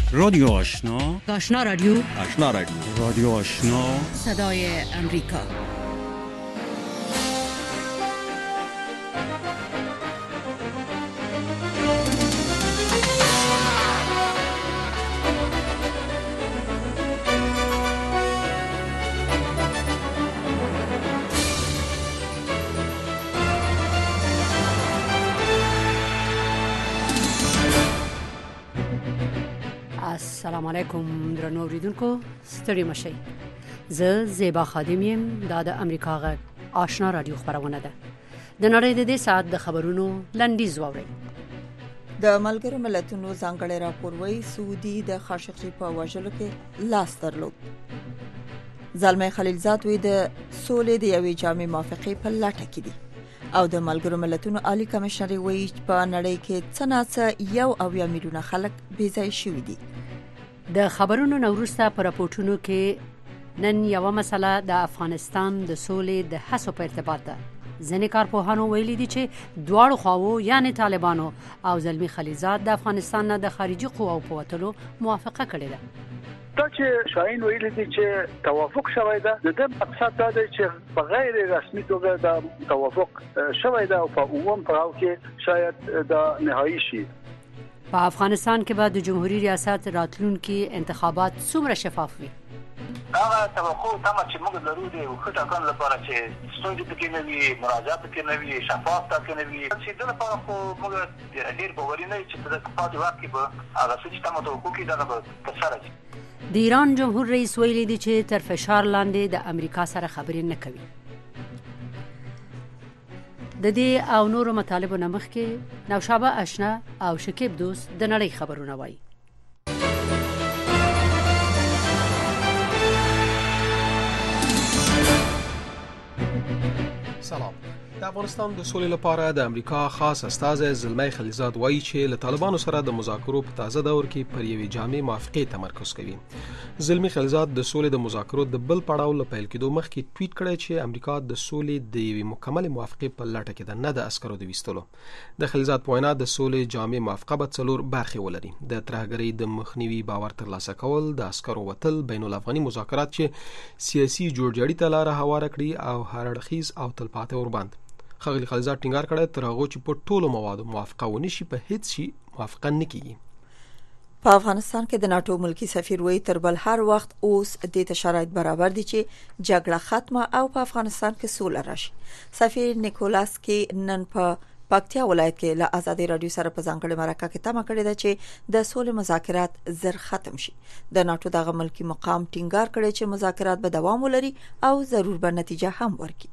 رادیو آشنا، آشنا رادیو، آشنا رادیو، رادیو آشنا، صدای امریکا. السلام علیکم درنو اوریدونکو، ستړي مشئ. زه زیبا خادم یم. دا د امریکا غږ آشنا رادیو خبرونه ده. د نړۍ د دې ساعت د خبرونو لنډیز واورئ. د ملګرو ملتونو ځانګړی راپور وايي سعودي د خاشقجي په وژلو کې لاس درلود. زلمي خلیلزاد وی د سولې د یوې جامع موافقې په لټه کې دي او د ملګرو ملتونو عالی کمشنر وی په نړۍ کې څنګه 1 میلیون خلک بې ځای شوي دي. د خبرونو نوروسته پر راپورټونو کې نن یو مسله د افغانستان د سولې د هڅو په ارتباط ده. ځینې کارپوهانو ویلي دي چې دواړو خواو یعنی طالبانو او زلمي خلیلزاد د افغانستان نه د خارجي قواو په وتلو موافقه کړې ده. دا چې شاهین ویلي دي چې توافق شوی ده، د مقصد دا دی چې په غیر رسمي توګه دا توافق شوی ده او په عموم پړاو کې شاید دا نهایی شي. په افغانستان کې به د جمهوریت ریاست راتلونکي انتخابات څومره شفاف وي؟ هغه توقع تمه چې موږ لرو دی او خټه کړل لپاره چې ستونزې پکې نه وي، مراجعات پکې نه وي، شفاف پکې نه وي. چې د لپاره خو موږ ډېر باوري نه چې په پاتې وخت کې به هغه څه چې تمه توقع کې دا به ترسره شي. د ایران جمهور رئیس ویلي دی چې تر فشار لاندې د امریکا سره خبرې نه کوي. د دې او نورو مطالبو نه مخکې نوشابه آشنا او شکیب دوست د نړۍ خبرونه وایي. سلام. د افغانستان د سولې لپاره د امریکا خاص استازی زلمي خلیلزاد وایي چې له طالبانو سره د مذاکرو په تازه دور کې پر یوې جامع موافقې تمرکز کوي. زلمي خلیلزاد د سولې د مذاکرو د بل پړاو له پیل کېدو مخکې ټویټ کړی چې امریکا د سولې د یوې مکمل موافقې په لټه کې ده، نه د عسکرو د ویستلو. د خلیلزاد په وینا د سولې جامع موافقه به 4 برخې ولري: د ترهګرۍ د مخنیوي، باور ترلاسه کول، د عسکرو وتل، بین الافغاني مذاکرات چې سیاسي جوړجاړي ته لاره هواره کړي او هر اړخیز او تلپاتې اوربند. ښاغلي خلیلزاد ټینګار کړی تر هغه چې په ټولو موادو موافقه ونه شي په هیڅ شي موافقه نه کیږي. په افغانستان کې د ناتو ملکی سفیر وی تر بل هر وخت اوس د ته شرایط برابر دي چې جګړه ختمه او په افغانستان کې سوله راشي. سفیر نیکولاس کې نن په پکتیا ولایت کې له آزادي رادیو سره په ځانګړي مرکه کې تمه کړې ده چې د سولې مذاکرات زر ختم شي. د ناتو دغه ملکی مقام ټینګار کړی چې مذاکرات به دوام ولري او ضرور به نتیجه هم ورکړي.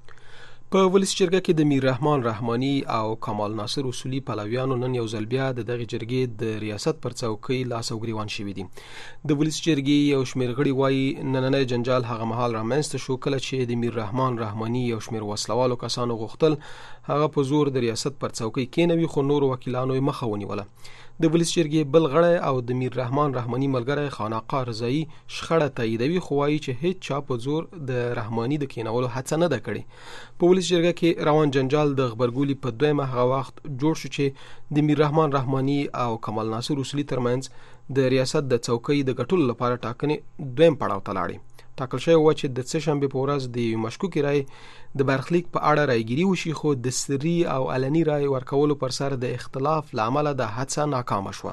په ولسی جرګه کې د میر رحمان رحماني او کمال ناصر اصولي پلویانو نن یو ځل بیا د دغه جرګې د ریاست پر څوکۍ لاس او ګریوان شوي دي. د ولسی جرګې یو شمېر غړي وایي نننی جنجال هغه مهال رامنځته شو کله چې د میر رحمان رحماني یو شمېر وسلوالو کسانو غوښتل هغه په زور د ریاست پر څوکۍ کېنوي، خو نور وکیلانو یې مخه ونیوله. د ولسی جرګې بل غړی او د میر رحمان رحماني ملګری خانقاه رضایي شخړه تاییدوي، خو وایي چې هیڅ چا په زور د رحماني د کېنولو هڅه نه ده کړې. په ولسی جرګه کې روان جنجال د خبرګولي په دویمه هغه وخت جوړ شو چې د میر رحمان رحماني او کمال ناصر اصولي ترمنځ د ریاست د څوکۍ د ګټلو لپاره ټاکنې دویم پړاو ته لاړې. ټاکل شوی و چې د سهشنبې په ورځ د مشکوکې رای د برخلیک په اړه رایګیري وشي، خو د سري او علني رای ورکولو پر سر د اختلاف له امله د هڅه ناکامه شوه.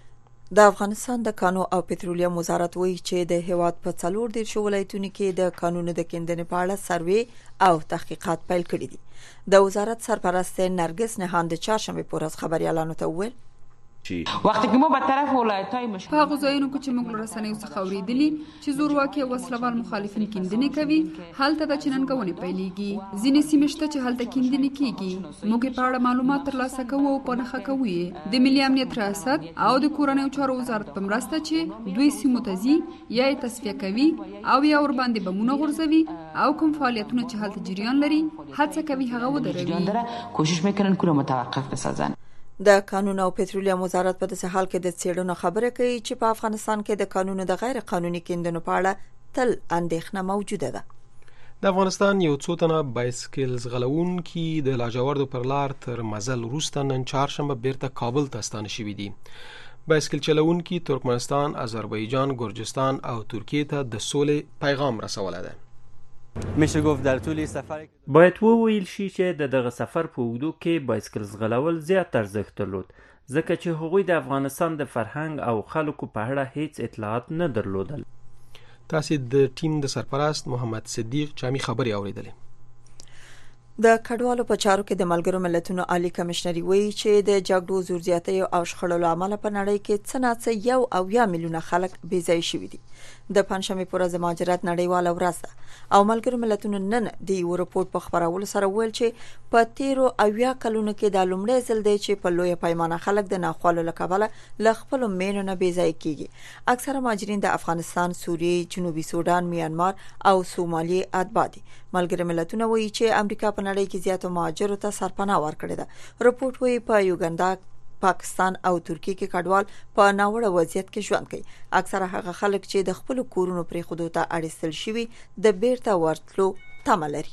د افغانستان د کانو او پټرولیم وزارت وایي چې د هیواد په 14 ولایتونو کې د قانون د کیندنې په اړه سروې او تحقیقات پیل کړي دي. د وزارت سرپرست نرګس نهان د چهارشنبې په ورځ خبريالانو ته وویل وقتی که ما به طرف ولایت‌های مشهور په غوځایونو کې چې موږ رسنیو څخه اوریدلی چې زورواکي وسلوال مخالفین کیندنې کوي، هلته د چننګونې پیلېږي. ځینې سیمې شته چې هلته کیندنې کیږي. موږ په اړه معلومات ترلاسه کوو او په نښه کوو. د ملي امنیت ریاست او د کورنیو چارو وزارت په مرسته چې دوی سیمو ته ځي یا یې تصفیه کوي او یا ور باندې بمونه غورځوي او کوم فعالیتونه چې هلته جریان لري هڅه کوي هغه ودروي. کوشش میکنن که رو متوقف بسازن. د قانون او پټرولیم وزارت په داسې حال کې د څېړنو خبره کوي چې په افغانستان کې د قانونو د غیر قانوني کیندنو په اړه تل اندېښنه موجوده ده. د افغانستان یو څو تنه بایسکل ځغلونکي د لاجوردو پر لار تر مزل وروسته نن چهارشنبه بیرته کابل ته ستانه شوي دي. بایسکل چلوونکي ترکمنستان، آذربایجان، ګرجستان او ترکیه ته د سولې پیغام رسولی دی. میشه گفت در طول سفر باید وویل شي چې دغه سفر په اوږدو کې بایسکل ځغلول زیات ارزښت درلود، ځکه چې هغوی د افغانستان د فرهنګ او خلکو په اړه هیڅ اطلاعات نه درلودل. تاسې د ټیم د سرپرست محمد صدیق چامي خبرې اوریدلې. د کډوالو په چارو کې د ملګرو ملتونو عالی کمشنري وایي چې د جګړو زور زیاتۍ او شخړو لامل په نړۍ کې څه ناڅه 1 میلیونه خلک بې ځای شوي دي. د پنځمې پر ورځ مهاجرت نړیواله ورځ ده او ملګرو ملتونو نن د یو رپورټ په خبرولو سره ویل چې په تیرو 80 کلونو کې د لومړي ځل دی چې په لویه پیمانه خلک د ناخوالو له کبله له خپلو مینو نه بې ځای کیږي. اکثره مهاجرین د افغانستان، سوریې، جنوبي سودان، میانمار او سومالي اتباع دي. ملګرو ملتونو وایي چې امریکا په نړۍ کې زیاتو مهاجرو ته سرپناه ورکړې ده. رپورټ وایي په یوګاندا، پاکستان او ترکیه کې کډوال په ناوړه وضعیت کې ژوند کوي. اکثره هغه خلک چې د خپل کورونو پرې خودو ته اړیستل شوي د بیرته ورتلو تمه لري.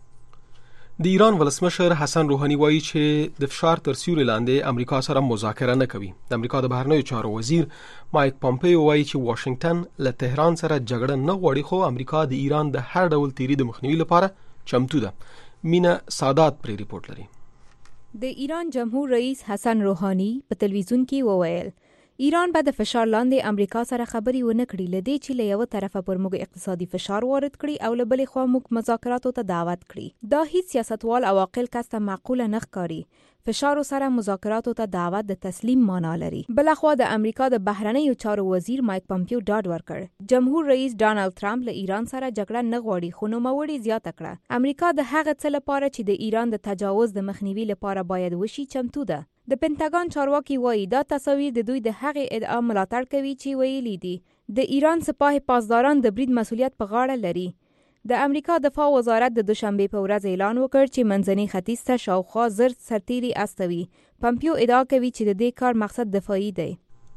د ایران ولسمشر حسن روحاني وایي چې د فشار تر سیوري لاندې امریکا سره مذاکره نه کوي. د امریکا د بهرنیو چارو وزیر مایک پامپیو وایي چې واشنگټن له تهران سره جګړه نه غواړي، خو امریکا د ایران د هر ډول تیری د مخنیوي لپاره چمتو ده. مینا سادات پرې ریپورت لري. د ایران جمهور رئیس حسن روحانی په تلویزیون کې وویل ایران به د فشار لاندې امریکا سره خبرې ونه کړي، لدې چې له یو طرفه پر موږ اقتصادي فشار وارد کړي او له بلې خوا موږ مذاکراتو ته دعوت کړي. دا هیڅ سیاستوال او عاقل کس ته معقوله نه ښکاري. فشار سره مذاکراتو ته دعوت د تسلیم معنا لري. بلخوا د امریکا د بهرنیو چارو وزیر مایک پامپیو ډاډ ورکړ. جمهور رئیس ډانلډ ترامپ له ایران سره جګړه نه غواړي، خو نوموړي زیاته کړه امریکا د هغه څه لپاره چې د ایران د تجاوز د مخنیوي لپاره باید وشي چمتو ده. د پنټاګان چارواکي وایي دا تصاویر د دوی د هغې ادعا ملاتړ کوي چې ویلي دي د ایران سپاه پاسداران د برید مسؤلیت په غاړه لري. د امریکا دفاع وزارت د دوشنبه په ورځ اعلان وکړ چې منځني ختیځ ته شاوخوا 1000 سرتیري استوي. پامپیو ادعا کوي چې د دې کار مقصد دفاعي دی.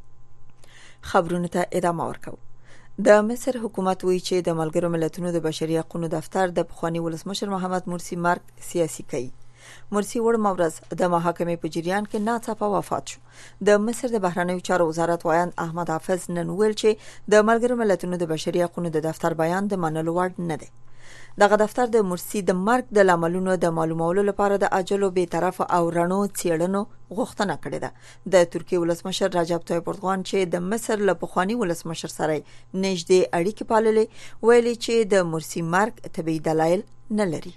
خبرونه ته ادامه ورکوي. د مصر حکومت وایي چې د ملګرو ملتونو د بشري حقوقو دفتر د پخوانی ولسمشر محمد مرسی مرګ سیاسي کوي. مرسی وړمه ورځ د محاکمې په جریان کې ناڅاپه وفات شو. د مصر د بهرنیو چارو وزارت وایي احمد حافظ نن ویل چې د ملګرو ملتونو د بشري حقوقو د دفتر بیان د منلو وړ نه دی. دغه دفتر د مرسی د مرګ د لاملونو د معلومولو لپاره د عاجلو به طرف او رڼو څېړنو غوښتنه کړې ده. د ترکیه ولسمشر رجب طیب اردوغان چې د مصر له پخوانی ولسمشر سره نږدې اړیکې پاللې ویلي چې د مرسی مرګ طبيعي دلایل نه لري.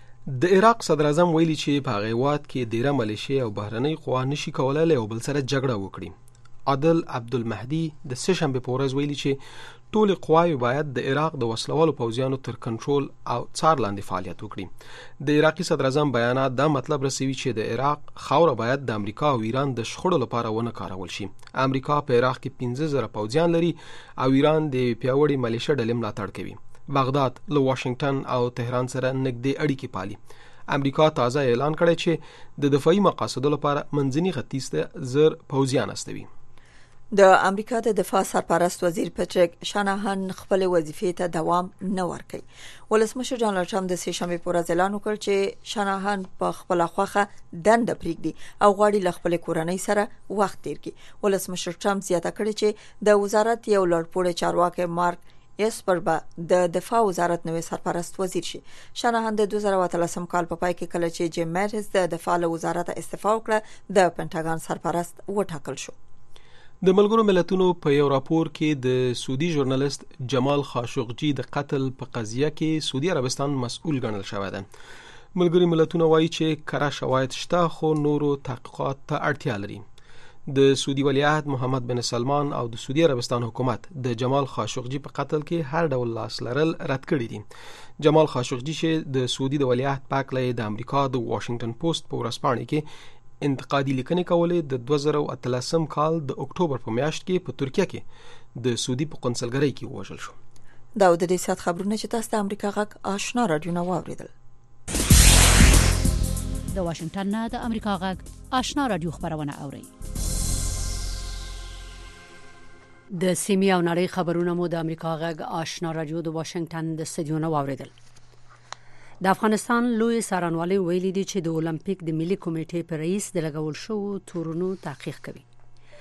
د عراق صدر اعظم ویلي چې په هغه وخت کې ډیره ملیشیا او بهرنۍ قوا نشي کولای له بل سره جګړه وکړي. عادل عبدالمهدي د سهشنبه په ورځ ویلي چې ټول قواوی باید د عراق د وسلوالو پوځیانو تر کنټرول او څار لاندې فعالیت وکړي. د عراقي صدر اعظم بیانات دا مطلب رسوي چې د عراق خاوره باید د امریکا او ایران د شخړو لپاره ونه کارول شي. امریکا په عراق کې 15000 پوځیان لري او ایران د پیاوړي ملیشیا ډلې ملاتړ کوي. بغداد له واشنگټن او تهران سره نږدې اړیکې پالي. امریکا تازه اعلان کړی چې د دفاعي مقاصدو لپاره منځني ختیځ ته 1000 پوځیان استوي. د امریکا د دفاع سرپرست وزیر پټریک شاناهان خپل وظیفې ته دوام نه ورکوي. ولسمشر ډانلډ ټرمپ د سهشنبه په ورځ اعلان وکړ چې شاناهان په خپل خوخه دنده پریږدي او غواړي له خپل کورنۍ سره وخت تیر کړي. ولسمشر ټرمپ زیاته کړې چې د وزارت یو لوړپوړی چارواکي مارک اسپر به د دفاع وزارت نوې سرپرست وزیر شي. شاناهان د 2013 کال په پای کې کله چې جیم میریس د دفاع وزارت استعفا وکړه د پنټاګان سرپرست وټاکل شو. د ملګرو ملتونو په یو راپور کې د سعودي ژورنالیست جمال خاشقجي د قتل په قضیه کې سعودي عربستان مسؤل ګڼل شوی دی. ملګرو ملتونو وایي چې کره شواهد شته خو نورو تحقیقات ته اړتیا لري. د سعودي ولیعهد محمد بن سلمان او د سعودي عربستان حکومت د جمال خاشقجي په قتل کې هر ډول لاس لرل رد کړی دي. جمال خاشقجي چې د سعودي د ولیعهد پاکلې د امریکا د واشنگټن پوسټ په ورځپاڼه کې انتقادي لیکنې کولې د 2013 کال د اکتوبر په میاشت کې په ترکیه کې د سعودي په قونسلګرۍ کې وژل شو. دا د دې سات خبرونه چې تاسو د امریکا غږ آشنا رادیو نو واوریدل. د واشنگټن نه د امریکا غږ آشنا رادیو خبرونه اوري. د سیمې او نړۍ خبرونه مو د امریکا غږ آشنا رادیو د واشنگټن د استودیو نو واوریدل. د افغانستان لوی څارنوالۍ ویلي دي چې د اولمپیک د ملي کمیټې پر رئیس د لګول شو تورونو تحقیق کوي.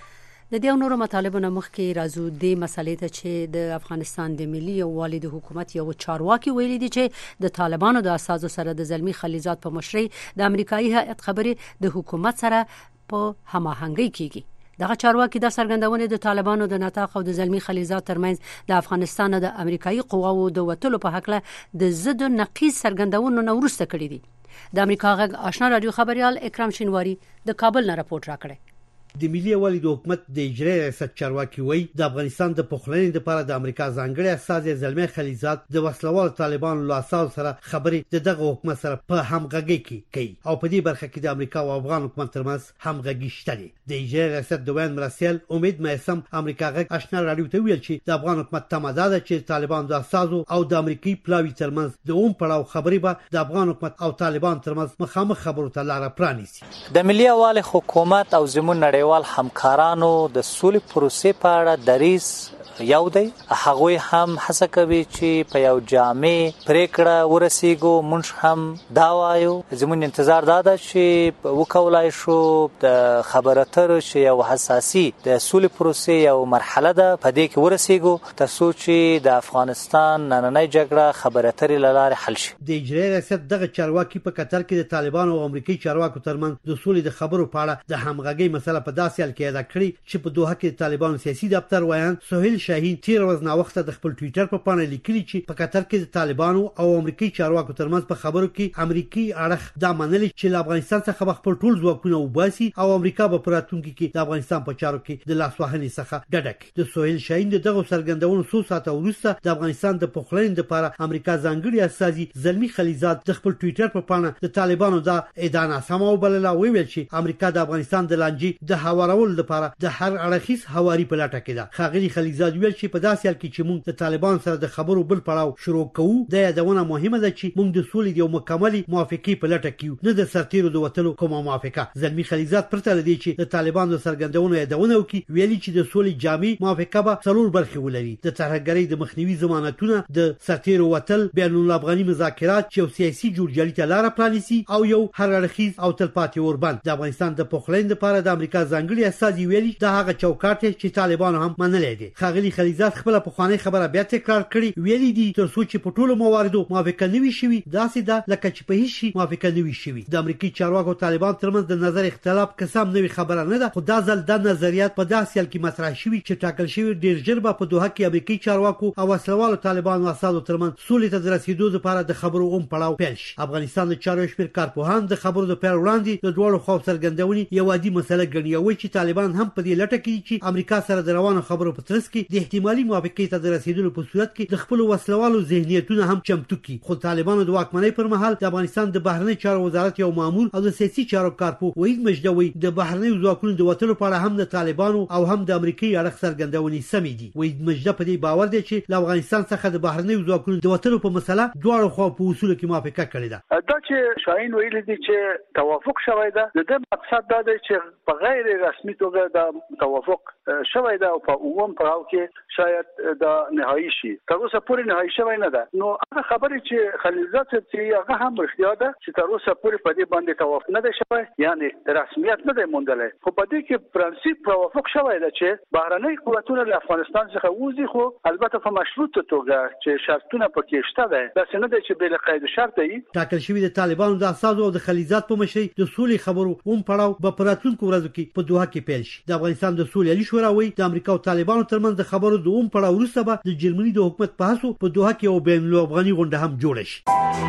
د دې نورو مطالبو نه مخکې راځو د مسلې ته چې د افغانستان د ملي یووالي د حکومت یو چارواکي ویلي دي چې د طالبانو د اساسو سره د زلمی خلیزات په مشرۍ د امریکایي هیئت خبرې د حکومت سره په هماهنګۍ کیږي. دغه چارواکي د څرګندونې د طالبانو د نطاق او د زلمی خلیزات ترمنځ د افغانستان د امریکایي قواو د وټلو په حق له د ضد نقیض څرګندونو نه ورسته کړی دي. د امریکا غږ آشنا رادیو خبريال اکرام شینواری د کابل نه راپورټ راکړی. د ملي یووالي د حکومت د اجرایي ریاست چارواکي وایي د افغانستان د پخلنې لپاره د امریکا ځانګړي استازي زلمی خلیزات د وسلوال طالبانو له اساس سره خبرې دغه حکومت سره په همغږي کې کوي او په دې برخه کې د امریکا او افغان حکومت ترمنځ همغږي شته. د اجرایي ریاست د وین مرسل امید مېسم امریکا غږ آشنا رادیو ته ویل چې د افغان حکومت تماده ده چې طالبان د اساسو او د امریکای پلاوی ترمنځ د پړاو خبرې به د افغان حکومت او طالبان ترمنځ مخامخ خبرو ته لار پرانیسي. د ملي یووالي حکومت او زموږ نړیوال همکارانو د سولې پروسې په اړه دریځ یو دی. هغوی هم هڅه کوي چې په یو جامع پریکړه ورسیږو. موږ هم دا وایو زموږ انتظار دا ده چې وکولای شو د خبرو اترو چې یو حساسي د سولې پروسې یو مرحله ده په دې کې ورسیږو ترڅو چې د افغانستان نننۍ جګړه خبرو اترې له لارې حل شي. د اجرایي ریاست دغه چارواکي په قطر کې د طالبانو او امریکایي چارواکو ترمنځ د سولې د خبرو په اړه د همغږي مسله په داسې حال کې ادا کړې چې په دوحه کې طالبانو سیاسي دفتر وایان سهیل شاهین تیر ورځ نا وخت د خپل ټوئیټر په پاڼه لیکلي چې په قطر کې د طالبانو او امریکایي چارواکو ترمنځ په خبرو کې امریکایي اړخ دا منلي چې له افغانستان څخه خپل ټول ځواکونه وباسي او امریکا په پراتونکو کې د افغانستان په چارو کې د لاسوهنې څخه ډډه کوي. د سهیل شاهین دغه څرګندونو څو ساعته وروسته د افغانستان د پخلنې لپاره امریکا ځانګړي استازي زلمی خلیزات د خپل ټوئیټر په پاڼه د طالبانو د ادانه سمو بلله ویل چې امریکا د افغانستان د لانجې د هوارولو لپاره د هر اړخیز هواري په لټه کې ده. خاغلی خلیزات ویل چې په داسې حال کې چې موږ د طالبان سره د خبرو بل پړاو شروع کوو د یادونه مهمه ده چې موږ د سولې یو مکمل موافقه په لټه کې نه د سرتیرو د وټلو کومه موافقه. زلمی خلیزات پرته لدی چې د طالبان د سرګندونو یادونه وکړي ویلي چې د سولې جامع موافقه به څلور برخې ولري: د ترهګرۍ د مخنیوي ضمانتونه، د سرتیرو وټل، بین الافغاني مذاکرات چې سیاسي جوړجاړي ته لار پرانیسي او یو هر اړخیز او تلپاتې اوربند. د افغانستان د پخلنې لپاره د امریکا ځانګړي استازي ویلي دا هغه چوکاټ چې طالبان هم منلې دي. خاغلی خلیزات خپل په خواني خبره بیا تکرار کړي ویلي دي ترڅو چې په ټولو مواردو موافقه نوي شي داسې ده لکه چې په هیڅ شي موافقه نوي شي. د امریکایي چارواکو طالبان ترمنځ د نظر اختلاف قسم نوي خبره نه ده، خو دا ځل د نظریات په داسې حال کې مطرح شوي چې ټاکل شوی ډیر ژر به په دوحه کې امریکایي چارواکو او وسلوالو طالبان او اساسو ترمنځ سولې ته رسیدو لپاره د خبرو پړاو پیل شي. افغانستان د چارو شمیر کارپوهان د خبرو د پیل وړاندې د دوړو خو څرګندونې یو عادي مسله ګڼي او چې طالبان هم په دې لټه کې چې امریکا سره د روانو خبرو په ترڅ کې د احتمالي موافقې ته رسیدلو په صورت کې د خپل وسلوالو ذهنیتونه هم چمتو کړي. خو طالبانو د واکمنۍ پر مهال د افغانستان د بهرنی چارو وزارت یو مامور او د سیاسي چارو کارپو وحید مجدوی د بهرنی ځواکونو د وټلو په اړه هم د طالبانو او هم د امریکایي اړخ څرګندونې سمې دي. وحید مجدوی په دې باور دی چې له افغانستان څخه د بهرنی ځواکونو د وټلو په مسله دواړو خوا په اصول کې موافقه کړې ده. دا چې شاهین ویل دي چې توافق شوی ده، د مقصد دا دی چې په غیر رسمي توګه د توافق شوی ده او په عموم پړاو کې شاید دا نهایی شي. تر اوسه پورې نهایی شوی نه ده. نو هغه خبرې چې خلیزات چې هغه هم اختیار ده چې تر اوسه پورې په دې باندې توافق نه ده شوی، یعنی رسمیت نه ده موندلای. خو په دې کې پرنسيپ توافق شوی ده چې بهرنۍ قوتونه له افغانستان څخه وځي، خو البته په مشروط توګه چې شرطونه پکې شته ده، دا څنګه ده چې بل قید شرط دی. ټاکل شوی د طالبانو د اساسو او د خلیزات په مشرۍ د سولې خبرو پړاو په پراتونکو ورځو کې په دوحه کې پیل شي. د افغانستان د سولې علي شورا وایي د امریکا او طالبانو ترمنځ د خبرو د پړاو وروسته به د جرمني د حکومت په هڅو په دوحه کې یو بین الافغاني غونډه هم جوړه شي.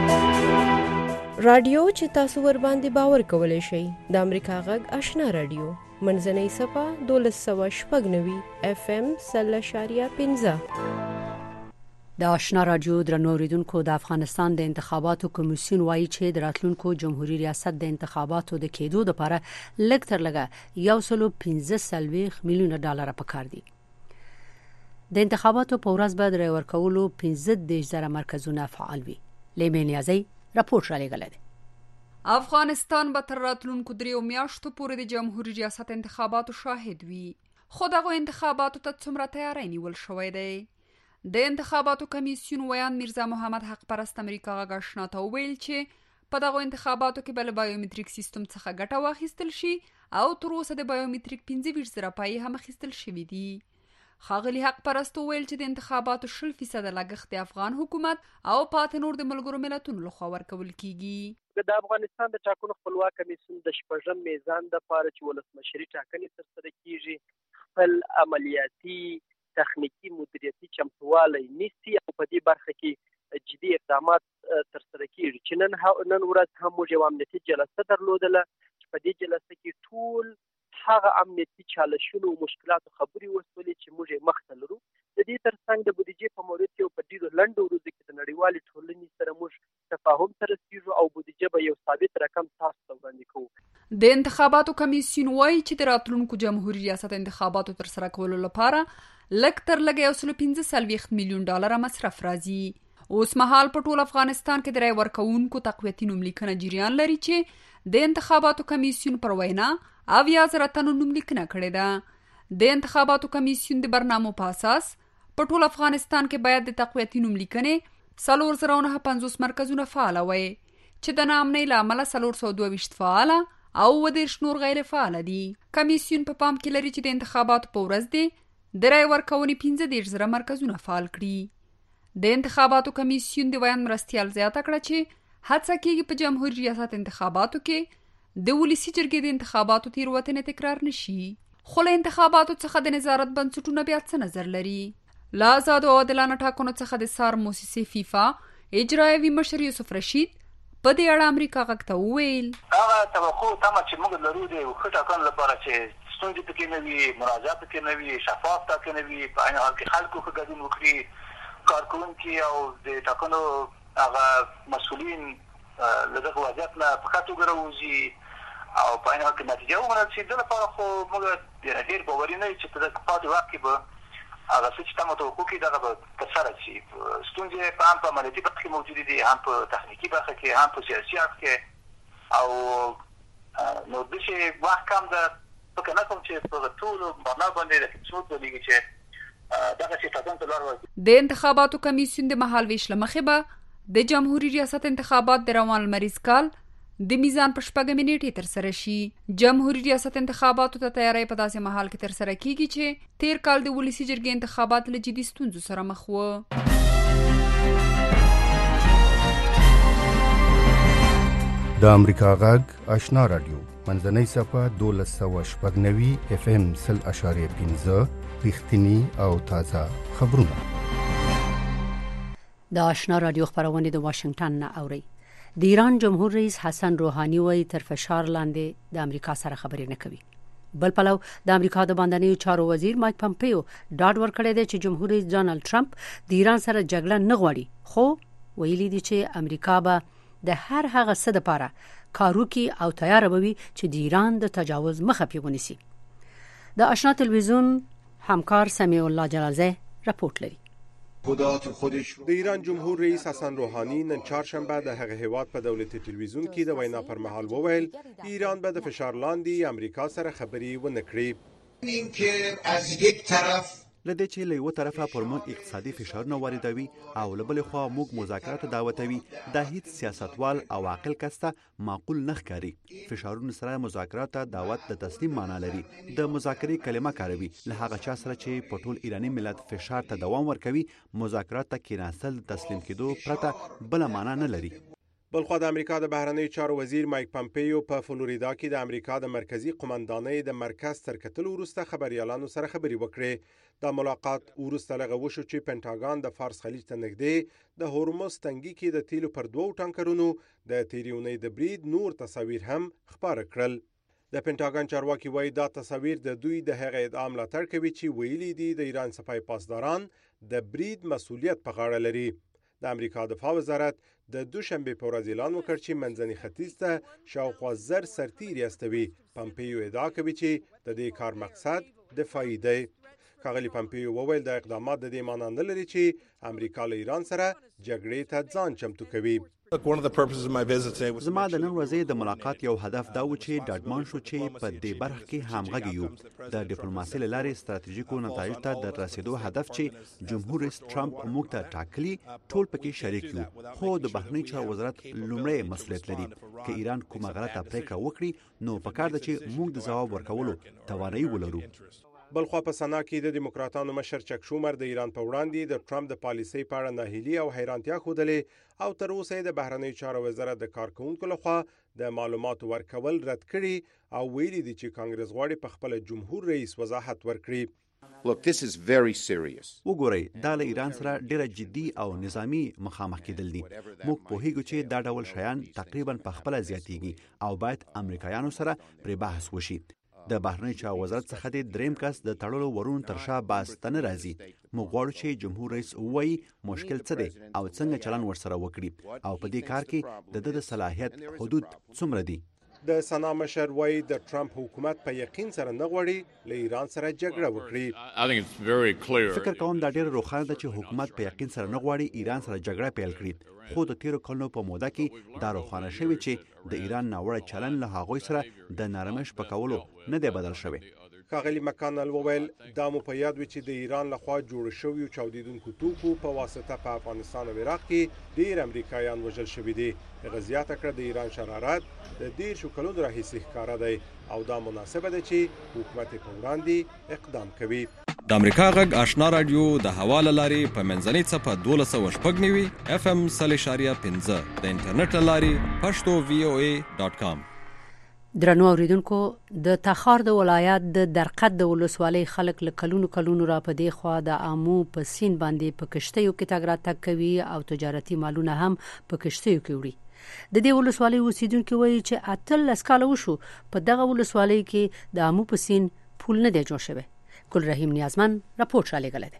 رادیو چې تاسو ور باندې باور کولای شئ د امریکا غږ آشنا رادیو منځنۍ صفه 1290 FM 0.15. د آشنا رادیو درنو اوریدونکو، د افغانستان د انتخاباتو کمیسیون وایي چې د راتلونکو جمهوریت ریاست د انتخاباتو د کېدو لپاره لږ تر لږه 115 میلیون ډالر پکار دي. د انتخاباتو په ورځ به د رای ورکولو 15,000 مرکزونه فعال وي. لیمه نیازی راپورټ را لېږلی دی. افغانستان به تر راتلونکو 3 میاشتو پورې د جمهوریت ریاست انتخاباتو شاهد وي. خو دغه انتخاباتو ته څومره تیاری نیول شوی دی؟ د انتخاباتو کمیسیون ویان میرزا محمد حق پرست امریکا غږ آشنا ته ویل چې په دغه انتخاباتو کې بل بایومټریک سیستم څخه ګټه واخیستل شي او تر اوسه د بایومټریک 25 زره پای هم اخیستل شوې دي. ښاغلي حق پرستو ویل چې د انتخاباتو 10% لګښت د افغان حکومت او پاتې نور د ملګرو ملتونو لخوا ورکول کیږي. د افغانستان د ټاکنو خپلواک کمیسیون د شپږم میزان د پاره چې ولسمشري ټاکنې ترسره کیږي خپل عملیاتي تخنیکی مدیریتي چمتوالی نیسي او په دې برخه کې جدي اقدامات ترسره کیږي چې نن ورځ هم موږ یو امنیتي جلسه درلودله چې په دې جلسه کې ټول هغه امنیتي چالشونو او مشکلاتو خبرې وشولې چې موږ یې مخته لرو. د دې ترڅنګ د بودیجې په مورد کې په ډیرو لنډو ورځو کې د نړیوالې ټولنې سره موږ تفاهم ته رسیږو او بودیجه به یو ثابت رقم تاسو ته وړاندې کوو. د انتخاباتو کمیسیون وایي چې د راتلونکو جمهوریت ریاست انتخاباتو ترسره کولو لپاره لږ تر لږه 115 میلیون ډالر مصرف راځي. اوس مهال په ټول افغانستان کې د رای ورکوونکو تقویتي نوملیکنه جریان لري چې د انتخاباتو کمیسیون پر وینا 80,000 تنو نوملیکنه کړې ده. د انتخاباتو کمیسیون د برنامو په اساس په ټول افغانستان کې باید د تقویتي نوملیکنې 450 مرکزونه فعال وي چې د ناامنۍ له امله 422 فعال او 10 نور غیر فعال دي. کمیسیون په پام کې لري چې د انتخاباتو په ورځ دی د رای ورکونې 15,000 مرکزونه فعال کړي. د انتخاباتو کمیسیون د ویان مرستیال زیاته کړه چې هڅه کیږي په جمهوریت ریاست انتخاباتو کې د ولسی جرګې د انتخاباتو تیروتنې تکرار نشي. خو له انتخاباتو څخه د نظارت بنسټونه بیا څه نظر لري؟ له آزادو او عادلانه ټاکنو څخه د سار موسسې فیفا اجرایوي مشر یوسف رشید په دې اړه امریکا غږ ته وویل هغه توقع تمه چې موږ لرو د ښه ټاکنو لپاره چې ستونزې پکې نه وي، مناجات پکې نه وي، شفاف ټاکنې وي، په عین حال کې خلکو ښه ګډون وکړي، کارکوونکي او د ټاکنو هغه مسؤلین له دغه وضعیت نه په ښه توګه راوځي او په عین حال کې نتیجه ومنل شي. د لپاره خو موږ ډېر باوري نه یو چې په دغه پاتې وخت کې به هغه څه چې تمه توقع کړي دغه به ترسره شي. ستونزې هم په عملیاتي برخه کې موجودې دي، هم په تخنیکي برخه کې، هم په سیاسي اړخ کې او نو داسې وخت کم ده فکر نه کوم چې په ټولو معنا باندې د څوک ولیږي چې دغه چې ټاکنو ته لار ورکړي. د انتخاباتو کمیسیون د مهال ویش له مخې به د جمهوریت ریاست انتخابات د روان لمریز کال د میزان په شپږمې نیټې ترسره شي. جمهوریت ریاست انتخاباتو ته تیاری په داسې مهال کې ترسره کیږي چې تیر کال د ولسی جرګې انتخابات له جدي ستونزو سره مخ وو. د امریکا غږ آشنا رادیو منځنۍ صفه 1290 FM 0.15 رښتینی او تازه خبرونه. د آشنا رادیو خبرونه د واشنگټن نه اوري. د ایران جمهور رئیس حسن روحانی وایي تر فشار لاندې د امریکا سره خبرې نه کوي. بل پلو د امریکا د باندنیو چارو وزیر مایک پمپیو ډاډ ورکړی دی چې جمهور رئیس ډانلډ ټرمپ د ایران سره جګړه نه غواړي، خو ویلي دی چې امریکا به د هر هغه څه لپاره کاروکي او تیار وي چې د ایران د تجاوز مخه پیونیسي. د آشنا تلویزیون همکار سمیع الله جلالزی راپورټ لري. د ایران جمهور رئیس حسن روحانی نن چهارشنبه د هغه هیواد په دولتي تلویزیون کې د وینا پر مهال وویل ایران به د فشار لاندې امریکا سره خبرې ونه کړي. اینکه از یک طرف لدې چې له یو طرفه پر موږ اقتصادي فشارونه واردوي او له بل خوا موږ مذاکرات دعوتوي، دا هیڅ سیاستوال او عاقل کس ته معقول نه ښکاري. فشارونه سره مذاکرات دعوت د تسلیم معنا لري. د مذاکرې کلمه کاروي له هغه چا سره چې په ټول ایرانی ملت فشار ته دوام ورکوي. مذاکرات ته کېناستل د تسلیم کېدو پرته بل معنا نه لري. بلخوا د امریکا د بهرنیو چارو وزیر مایک پمپیو په فلوریدا کې د امریکا د مرکزی قومندانۍ د مرکز تر کتلو وروسته خبريالانو سره خبرې وکړې. د ملاقات وروسته لغه وشو چې پینټاګان د فارس خلیج ته نږدې د هورموز تنګي کې د تیلو پر 2 ټانکرونو د تیریونۍ د برید نور تصاویر هم خبر کړل. د پینټاګان چارواکي وایي دا تصاویر د دوی د هغه ادعا ملاتړ کوي چې ویلي دي د ایران سپای پاسداران د برید مسؤلیت په غاړه لري. د امریکا دفاع وزارت د دوشنبه په ورځ اعلان وکړ چې منځني ختیځ ته شاوخوا 1000 سرتیري استوي. پمپیو ادعا کوي چې د دې کار مقصد دفاعي دی. ښاغلي پمپیو وویل د اقدامات د دې معنی نه لري چې امریکا له ایران سره جګړې ته ځان چمتو کوي. زما د نن ورځې د ملاقات یو هدف دا و چې ډاډمان شو چې په دې برخه کې همغږي یو د ډیپلوماسۍ له لارې ستراتیژیکو نتایجو ته د رسیدو هدف چې جمهور رئیس ټرمپ موږ ته ټاکلي ټول پکې شریک یو خو د بهرنی چارو وزارت لومړی مسؤلیت لري که ایران کومه غلطه پریکړه وکړي نو پکار ده چې موږ د ځواب ورکولو توانایي ولرو. بلخوا په سنا کې د دیموکراتانو مشر چک شومر د ایران په وړاندې د ټرمپ د پالیسۍ په اړه ناهیلي او حیرانتیا ښودلې او تر اوسه د بهرنی چارو وزارت د کارکونکو لخوا د معلوماتو ورکول رد کړي او ویلي دي چې کانګرس غواړي په خپل جمهور رئیس وضاحت ورکړي. Look, this is very serious. وګورئ دا له ایران سره ډیره جدي او نظامی مخامخ کېدل دي. موږ پوهیږو چې دا ډول شیان تقریبا په خپل زیاتیږي او باید امریکایانو سره پر بحث وشي. د بهرنی چارو وزارت څخه د دریم کس د تړلو ورون تر شا باستنه راځي. موږ غواړو چې جمهور رئیس وایي مشکل څه دی او څنګه چلن ورسره وکړي او په دې کار کې د صلاحیت حدود څومره دي. د سنا مشر وایي د ټرمپ حکومت په یقین سره نه غواړي له ایران سره جګړه وکړي. فکر کوم دا ډېر روښانه ده چې حکومت په یقین سره نه غواړي ایران سره جګړه پیل کړي خو د تیرو کلونو په موده کې دا روښانه شوی چې د ایران ناوړه چلن له هغوی سره د نرمش په کولو نه دی بدل شوی. ښاغلي مکانل وویل دا مو په یاد وي چې د ایران لخوا جوړ شویو چاودیدونکو توکو په واسطه په افغانستان او عراق کې ډیر امریکایان وژل شوي دي. هغه زیاته کړه د ایران شرارت د 10 کلونو راهیسې ښکاره دی او دا مناسبه ده چې حکومت په وړاندې اقدام کوي. د امریکا غږ آشنا رادیو د حواله لاري په منځنۍ صفه 1290 FM 3.15 د انټرنیټ لاري pashto.voa.com. درنو اوریدونکو د تخار د ولایت د درقد د ولسوالۍ خلک له کلونو را په دی خوا د امو په سین باندې په کشتیو کې تګ راتګ کوي او تجارتي مالونه هم په کشتیو کې وړي. د دې ولسوالۍ اوسیدونکو وایي چې 18 کال وشو په دغه ولسوالۍ کې د امو په سین پول نه دی جوړ شوی. ګل رحیم نیازمن راپورټ را لېږلی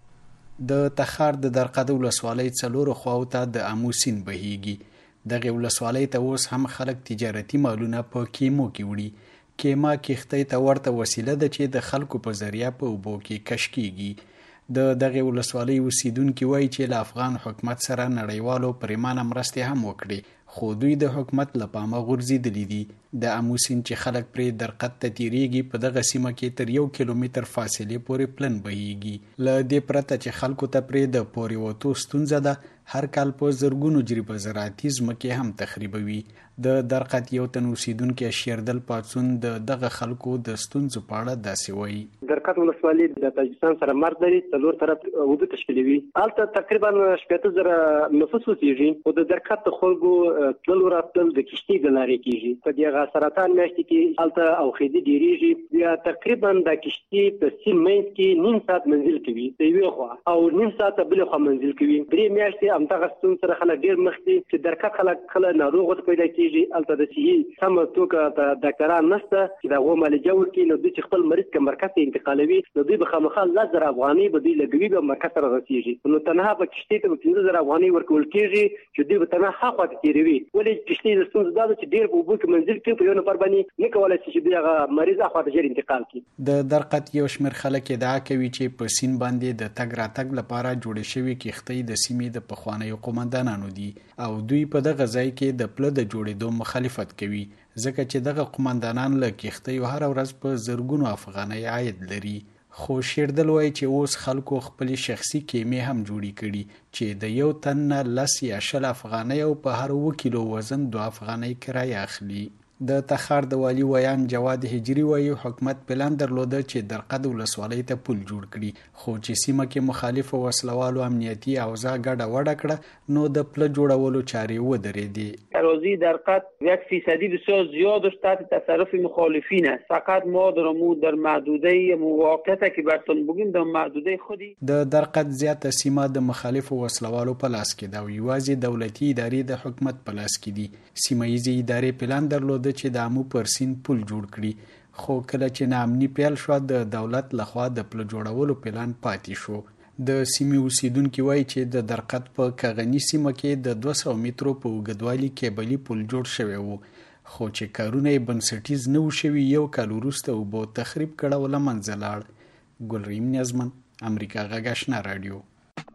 دی. د تخار د درقد ولسوالۍ څلورو خواو ته د امو سین بهیږي. دغه ولسوالۍ ته اوس هم خلک تجارتي مالونه په کیمو کې وړي. کیما کښتۍ ته ورته وسیله ده چې د خلکو په ذریعه په اوبو کې کش کیږي. د دغه ولسوالۍ اوسیدونکو وایي چې له افغان حکومت سره نړیوالو پریمانه مرستې هم وکړي خو دوی د حکومت له پامه غورځېدلي دي. د امو سیند چې خلک پرې درقد ته تیریږي په دغه سیمه کې تر 1 کیلومتر فاصلې پورې پلن بهیږي. له دې پرته چې خلکو ته پرې د پورې وتو ستونزه ده هر کال په زرګونو جریبه زراعتي ځمکې هم تخریبوي. د درقد یو تن اوسیدونکي شیردل پاڅون د دغه خلکو د ستونزو په اړه داسې وایي. درقد ولسوالۍ د تاجکستان سره مرز لري څلور طرف اوبه تشکیلوي. هلته تقریبا 70,000 نفوس اوسېږي او د درقد د خلکو تلل راتلل د کشتۍ د لارې کېږي. په دغه سرطان میاشتې کې هلته اوخیدي ډېرېږي. بیا تقریبا د کشتۍ په سیند منځ کې نیم ساعت منزل کوي د یوې خوا او نیم ساعت بلې خوا منزل کوي. درې میاشتې همدغه ستونزې سره خلک ډېر مخ دي چې درقد خلک کله ناروغ پیدا کېږي. هلته د صحي سمه توګه ډاکټران نشته چې د هغو معالجه وکړي نو دوی چې خپل مریض که مرکز ته انتقالوي نو دوی به خامخا 10,000 افغانۍ به دوی لګوي به مرکز ته رسېږي. نو تنها به کشتۍ ته به 15,000 افغانۍ ورکول کېږي چې دوی به تنها هاخوا ته تېروي. ولې کشتۍ د ستونزه دا ده چې ډېر په اوبو کې منزل کوي په یو نفر باندې نه کولی شي چې دوی هغه مریض هاخوا ته ژر انتقال کړي. د درقد یو شمېر خلک ادعا کوي چې په سیند باندې د تګ راتګ لپاره جوړې شوې کښتۍ د سیمې د پخوانیو قومندانانو دي او دوی په دغه ځای کې د پله د جوړېدو مخالفت کوي ځکه چې دغه قومندانان له کښتیو هر ورځ په زرګونو افغانۍ عاید لري. خو شیردل وایي چې اوس خلکو خپل شخصي کیمې هم جوړې کړي چې د یو تن نه 10 یا 20 افغانۍ او په هر 1 کیلو وزن 2 افغانۍ کرایه اخلي. د تخار د والی ویان جواد هجری وایي حکومت پلان درلوده چې درقد ولسوالۍ ته پل جوړ کړي خو چې سیمه کې مخالف وسلوالو امنیتي اوضاع ګډه وډه کړه نو د پل جوړولو چارې ودرېدې. اراضی درقد 1% بسیار زیادش تحت تصرف مخالفین است. فقط ما در محدوده موقته که برتون بگیم در محدوده خودی. د درقد زیاته سیمه د مخالف وسلوالو په لاس کې ده او یوازې دولتي ادارې د حکومت په لاس کې دي. سیمه ییزې ادارې پلان درلوده چې د امو پر سیند پل جوړ کړي خو کله چې ناامني پیل شو د دولت لخوا د پل جوړولو پلان پاتې شو. د سیمې اوسیدونکي وایي چې د درقد په کاغني سیمه کې د 200 مترو په اوږدوالي کیبلي پل جوړ شوی وو خو چې کارونه یې بنسټیز نه و شوي 1 کال وروسته اوبو تخریب کړه او له منځه لاړ. ګل رحیم نیازمن، امریکا غږ آشنا رادیو.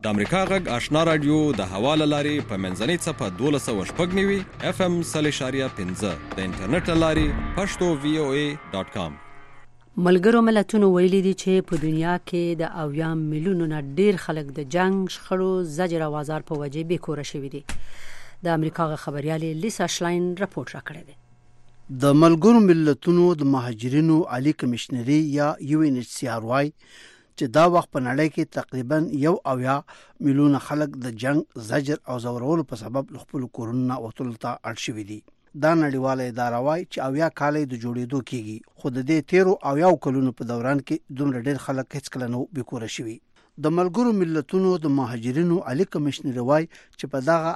د امریکا غږ آشنا رادیو د حواله لاري په منځنۍ صفه 1290 FM 0.15 د انټرنیټ لاري pashto.voa.com. ملګرو ملتونو ویلي دي چې په دنیا کې د 80 میلیونو نه ډیر خلک د جنگ، شخړو، زجر او آزار په وجه بیکوره شوي دي. د امریکا خبريالې لیسا شلاین راپورټ راکړی دی. د ملګرو ملتونو د مهاجرینو عالی کمشنري یا UNHCR وايي چې دا وخت په نړۍ کې تقریبا 1 میلیون خلک د جنگ، زجر او زورولو په سبب خپل کورونه وټول ته اړ شوي دي. دا نړیواله اداره وايي چې 80 کالې د جوړېدو کېږي، خو د دې 13 کلونو په دوران کې دومره ډېر خلک هیڅ کله نو بیکوره شوي. د ملګرو ملتونو د مهاجرینو عالی کمشنر وايي چې په دغه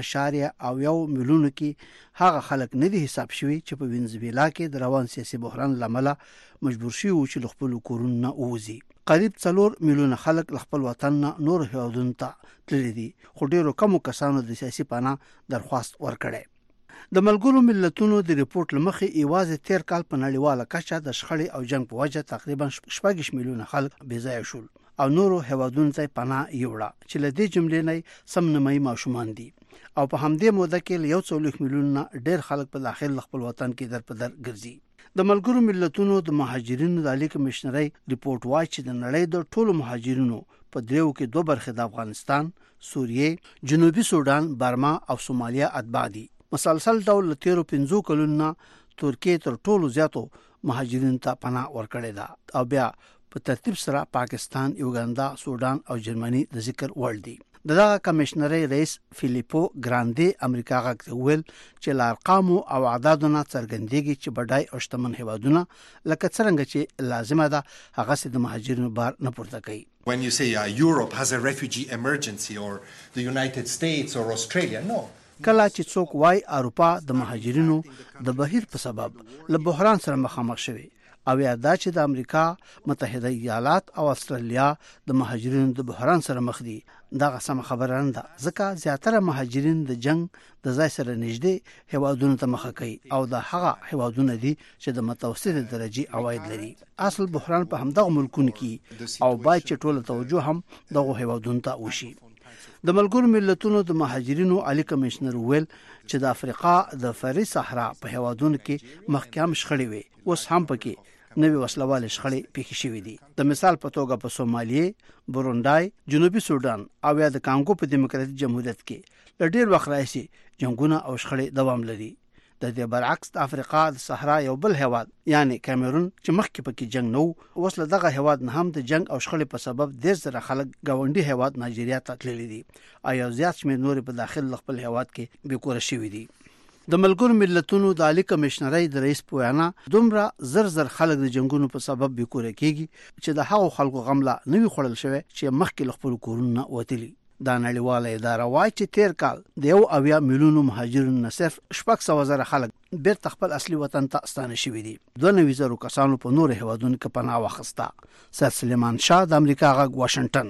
8.1 میلیون کې هغه خلک نه دي حساب شوي چې په وینزویلا کې د روان سیاسي بحران لامل مجبور شوي چې خپل کورونه ووزي. قریب 4 میلیون خلک خپل وطن نه نور هیوادونو ته تللي دي، خو ډیرو کمو کسانو د سیاسي پناه درخواست ورکړي. د ملګرو ملتونو د ریپورت لمخې ایوازه 13 کال په نړیواله کچه د شخړې او جنگ په وجه تقریبا 6 میلیون خلک بې ځای شول او نورو هیوادونو ته پناه یوړه چې له دې جملې نه سم نیمایي ماشومان دي او په همدې موده کې 1 میلیون نه ډېر خلک په داخل خپل وطن کې در په در ګرځي. د ملګرو ملتونو د مهاجرینو د عالی کمشنري ریپورت وايي چې د نړۍ د ټولو مهاجرینو په دریو کې 2 برخې د افغانستان، سوریه، جنوبي سودان، برما او سومالیا اتباع دي. مسلسل ډول 13 کلونه ترکیه تر ټولو زیاتو مهاجرینو ته پناه ورکړې ده او بیا په ترتیب سره پاکستان، یوګاندا، سودان او جرمني د ذکر وړ دي. دغه کمشنري رئیس فیلیپو ګراندي امریکا غږ ویل چې ارقام او اعدادونه څرګندېږي چې بډای او شتمن هیوادونه لکه څنګه چې لازمه ده هغه سي د مهاجرینو بار نه پورته کوي. When you say Europe has a refugee emergency or the United States or Australia, no. کله چې څوک وای اروپا د مهاجرینو د بهیر په سبب له بحران سره مخامخ شوی او یا دا چې د امریکا متحده ایالات او استرالیا د مهاجرینو د بحران سره مخ دي، دا سم خبره نه ده، ځکه زیاتره مهاجرین د جنگ د ځای سره نږدې هیوادونو ته مخه کوي او د هغه هیوادونه دي چې د متوسطه درجه عواید لري. اصل بحران په همدغه ملکونو کې او باید چې ټول توجه هم دغه هیوادونو ته وشي. د ملګرو ملتونو د مهاجرینو عالی کمشنر ویل چې د افریقا د فری صحرا په هیوادونو کې مخکام شخړې وي، اوس هم پکې نوې وسلواله شخړې پېښې شوې دي. د مثال په توګه په سومالیه، بوروندای، جنوبي سودان او یا د کانګو په دیموکراتیک جمهوریت کې له ډېر وخت راځي جنگونه او شخړې دوام لري. د دې برعکس د افریقا د صحرا یو بل هیواد یعنی کیمرون چې مخکې پکې جنگ نو، اوس له دغه هیواد نه هم د جنگ او شخړې په سبب ډېر زره خلک گاونډي هیواد نایجیریا ته تللي دي او یو زیات شمېر نور په داخل خپل هیواد کې بیکوره شوي دي. د ملګرو ملتونو د عالی کمشنري د رئیس پویانا دومره زر خلک د جنگونو په سبب بیکوره کیږي چې د هغو خلکو غمله نوي خړل شوی چې مخکې خپل کورونه وتلي. دا نړیواله اداره وايي چې 13 کال د 1 میلیون مهاجرینو نه صرف 600,000 خلک بیرته خپل اصلي وطن ته ستانه شوي دي. 92,000 کسانو په نور هیوادونو کې پناه واخیسته. سید سلیمان شاه د امریکا غږ واشنگټن.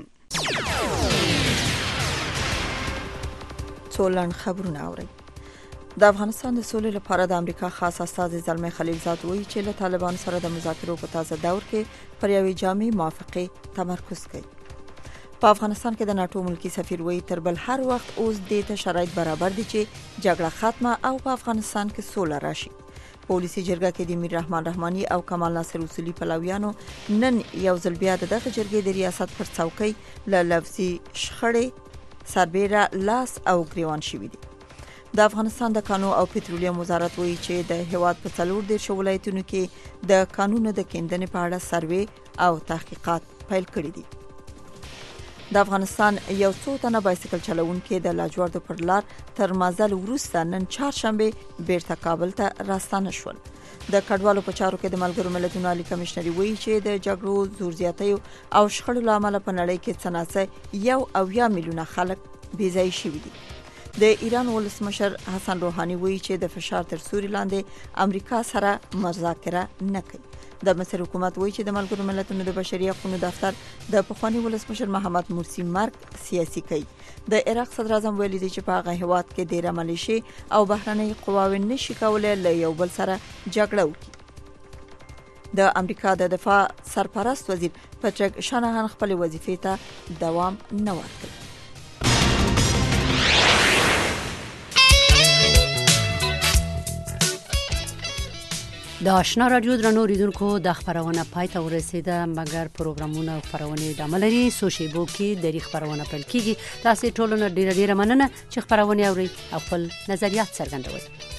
څولن خبرونه اوري. د افغانستان د سولې لپاره د امریکا خاص استازی زلمي خلیلزاد وایي چې له طالبان سره د مذاکرو په تازه دور کې پر یوې جامع موافقه تمرکز کوي. په افغانستان کې د ناتو ملکی سفیر وایي تر بل هر وخت اوس د ته شرایط برابر دي چې جګړه ختمه او په افغانستان کې سوله راشي. پولیسي جرګه کې د امیر رحمان رحماني او کمال ناصر اصولي پلویانو نن یو ځل بیا دغه جرګې د ریاست پر څوکۍ له لفظي شخړې سربېره لاس او ګریوان شوي دي. د افغانستان د کانونو او پټرولیم وزارت وایي چې د هیواد په 14 ولایتونو کې د کانونو د کیندنې په اړه سروې او تحقیقات پیل کړي دي. د افغانستان یو څو تنه بایسکل چلوونکي د لاجوردو پر لار تر مازل وروسته نن چهارشنبه بیرته کابل ته راستانه شول. د کډوالو په چارو کې د ملګرو ملتونو عالی کمشنري وایي چې د جګړو زور زیاتیو او شخړو لامل په نړۍ کې څنګه 1 میلیون خلک بې ځای شوي دي. د ایران ولسمشر حسن روحاني وایي چې د فشار تر سوري لاندې امریکا سره مذاکره نه کوي. د مصر حکومت وایي چې د ملګرو ملتونو د بشري حقوقو دفتر د پخوانی ولسمشر محمد مرسی مرګ سیاسي کوي. د عراق صدر اعظم ویلي دی چې په هغه هیواد کې ډېر ملیشي او بهرنۍ قواوې نشي کولای له یو بل سره جګړه وکړي. د امریکا د دفاع سرپرست وزیر پټریک شانهان خپل وظیفې ته دوام نه ورکړ. د آشنا رادیو درنو ریدونکو د خبرونه پای ته ورسیده، مګر پروګرامونه او خبرونه ادامه لري. سو شیبو کې د خبرونه پیل کیږي. تاسو ټولو نه ډیره مننه چې خبرونه اوري او خپل نظریات څرګندوي.